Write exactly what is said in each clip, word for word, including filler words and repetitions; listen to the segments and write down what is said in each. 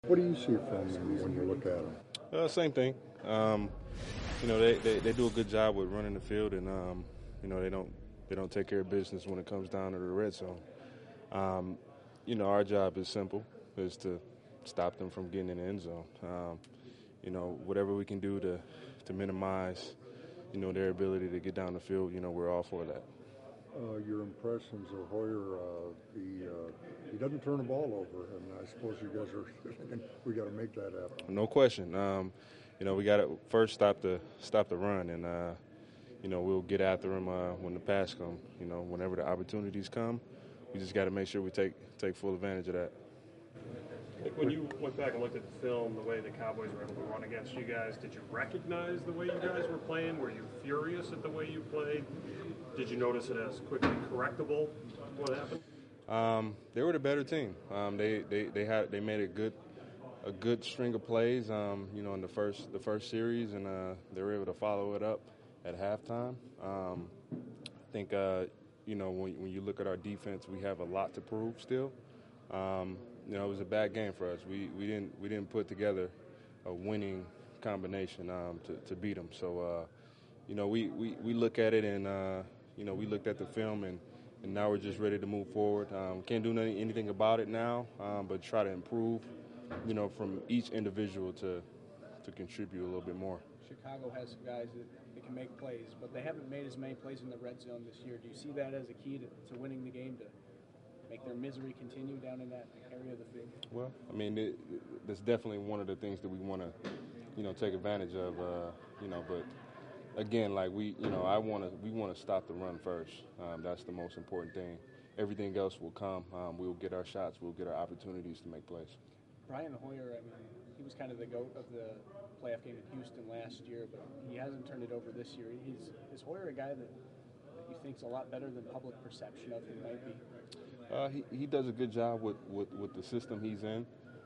What do you see from them when you look at them? Uh, same thing. Um, you know, they, they, they do a good job with running the field, and um, you know they don't they don't take care of business when it comes down to the red zone. Um, you know, our job is simple: is to stop them from getting in the end zone. Um, you know, whatever we can do to to minimize, you know, their ability to get down the field. You know, we're all for that. Uh, your impressions of Hoyer, uh, he, uh, he doesn't turn the ball over, and I suppose you guys are thinking we got to make that happen. No question. Um, you know, we got to first stop the stop the run, and uh, you know we'll get after him uh, when the pass comes. You know, whenever the opportunities come, we just got to make sure we take take full advantage of that. Like when you went back and looked at the film, the way the Cowboys were able to run against you guys, did you recognize the way you guys were playing? Were you furious at the way you played? Did you notice it as quickly correctable? What happened? Um, they were the better team. Um, they, they, they had they made a good a good string of plays. Um, you know, in the first the first series, and uh, they were able to follow it up at halftime. Um, I think uh, you know when when you look at our defense, we have a lot to prove still. Um, you know, it was a bad game for us. We we didn't we didn't put together a winning combination um, to to beat them. So uh, you know, we, we, we look at it and uh, you know we looked at the film and, and now we're just ready to move forward. Um, can't do nothing, anything about it now, um, but try to improve. You know, from each individual to to contribute a little bit more. Chicago has some guys that, that can make plays, but they haven't made as many plays in the red zone this year. Do you see that as a key to, to winning the game, to make their misery continue down in that area of the field? Well, I mean, it, it, that's definitely one of the things that we want to, you know, take advantage of. Uh, you know, but again, like we, you know, I want to, we want to stop the run first. Um, that's the most important thing. Everything else will come. Um, we'll get our shots. We'll get our opportunities to make plays. Brian Hoyer, I mean, he was kind of the GOAT of the playoff game in Houston last year, but he hasn't turned it over this year. He's, is Hoyer a guy that, that you think's a lot better than public perception of him might be? Uh, he, he does a good job with, with, with the system he's in.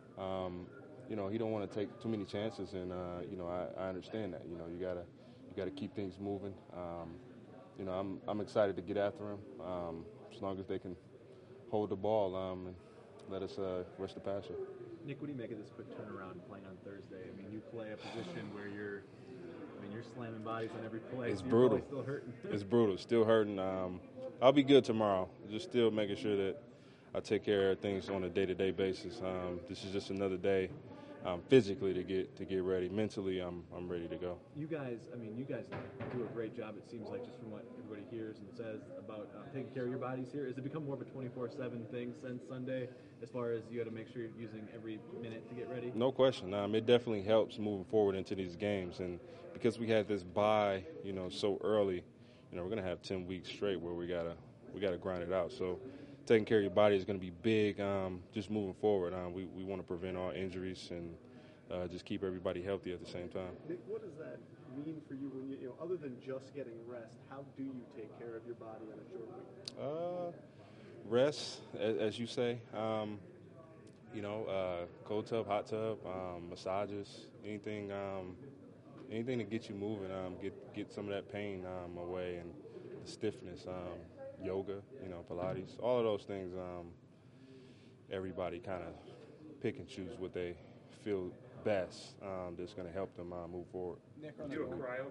Um, you know, he don't want to take too many chances, and uh, you know, I, I understand that. You know, you gotta you gotta keep things moving. Um, you know, I'm I'm excited to get after him um, as long as they can hold the ball um, and let us uh, rush the passer. Nick, what do you make of this quick turnaround playing on Thursday? I mean, you play a position where you're, I mean, you're slamming bodies on every play. It's so brutal. Still hurting. It's brutal. Still hurting. Um, I'll be good tomorrow. Just still making sure that I take care of things on a day-to-day basis. Um, this is just another day, um, physically to get to get ready. Mentally, I'm I'm ready to go. You guys, I mean, you guys do a great job. It seems like just from what everybody hears and says about uh, taking care of your bodies here. Has it become more of a twenty-four seven thing since Sunday, as far as you got to make sure you're using every minute to get ready? No question. Um, it definitely helps moving forward into these games, and because we had this bye, you know, so early, you know, we're gonna have ten weeks straight where we gotta we gotta grind it out. So taking care of your body is going to be big um, just moving forward. Um, we we want to prevent all injuries and uh, just keep everybody healthy at the same time. Nick, what does that mean for you when you, you know, other than just getting rest, how do you take care of your body on a short week? Uh, rest, as, as you say. Um, you know, uh, cold tub, hot tub, um, massages, anything um, anything to get you moving, um, get, get some of that pain um, away and the stiffness. Um, yoga, you know, Pilates, all of those things, um, everybody kind of pick and choose what they feel best um, that's going to help them uh, move forward. Nick, You a cryo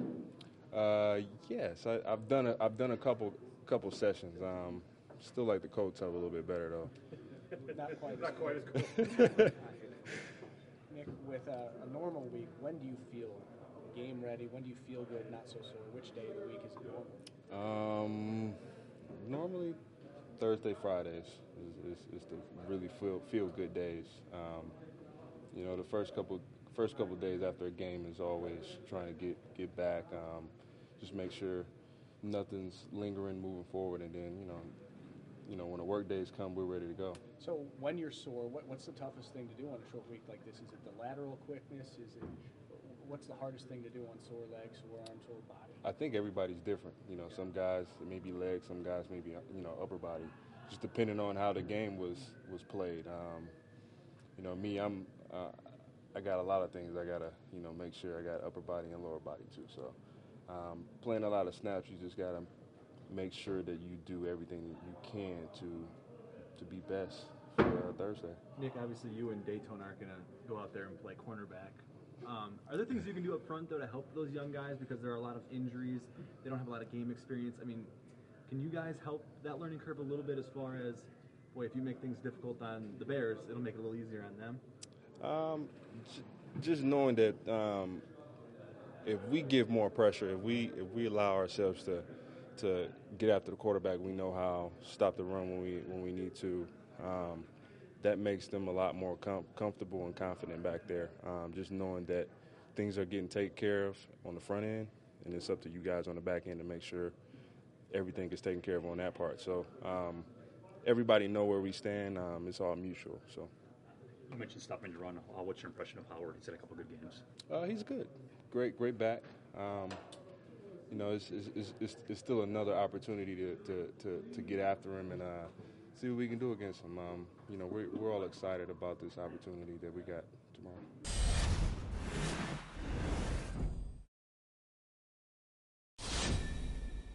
guy? Uh, yes, I, I've done a, I've done a couple couple sessions. Um, still like the cold tub a little bit better, though. Not quite, Not as quite cool. as cool. Nick, with a, a normal week, when do you feel game ready? When do you feel good, not so sore? Which day of the week is it normal? Um, normally Thursday, Fridays is, is, is the really feel feel good days. Um, you know, the first couple first couple days after a game is always trying to get get back, um, just make sure nothing's lingering moving forward, and then you know, you know when the work days come, we're ready to go. So when you're sore, what, what's the toughest thing to do on a short week like this? Is it the lateral quickness? Is it what's the hardest thing to do on sore legs, sore arms, sore body? I think everybody's different. You know, some guys it may be legs, some guys maybe you know upper body, just depending on how the game was was played. Um, you know, me, I'm uh, I got a lot of things I gotta you know make sure I got upper body and lower body too. So um, playing a lot of snaps, you just gotta make sure that you do everything that you can to to be best for uh, Thursday. Nick, obviously you and Dayton aren't going to go out there and play cornerback. Um, are there things you can do up front, though, to help those young guys? Because there are a lot of injuries. They don't have a lot of game experience. I mean, can you guys help that learning curve a little bit as far as, boy, if you make things difficult on the Bears, it'll make it a little easier on them? Um, j- just knowing that um, if we give more pressure, if we if we allow ourselves to to get after the quarterback, we know how to stop the run when we when we need to. Um, that makes them a lot more com- comfortable and confident back there. Um, just knowing that things are getting taken care of on the front end, and it's up to you guys on the back end to make sure everything is taken care of on that part. So um, everybody know where we stand. Um, it's all mutual. So. You mentioned stopping the run. Uh, what's your impression of Howard? He's had a couple good games. Uh, he's good. Great, great back. Um, you know, it's, it's, it's, it's still another opportunity to, to, to, to get after him and uh, see what we can do against him. Um, you know, we're, we're all excited about this opportunity that we got tomorrow.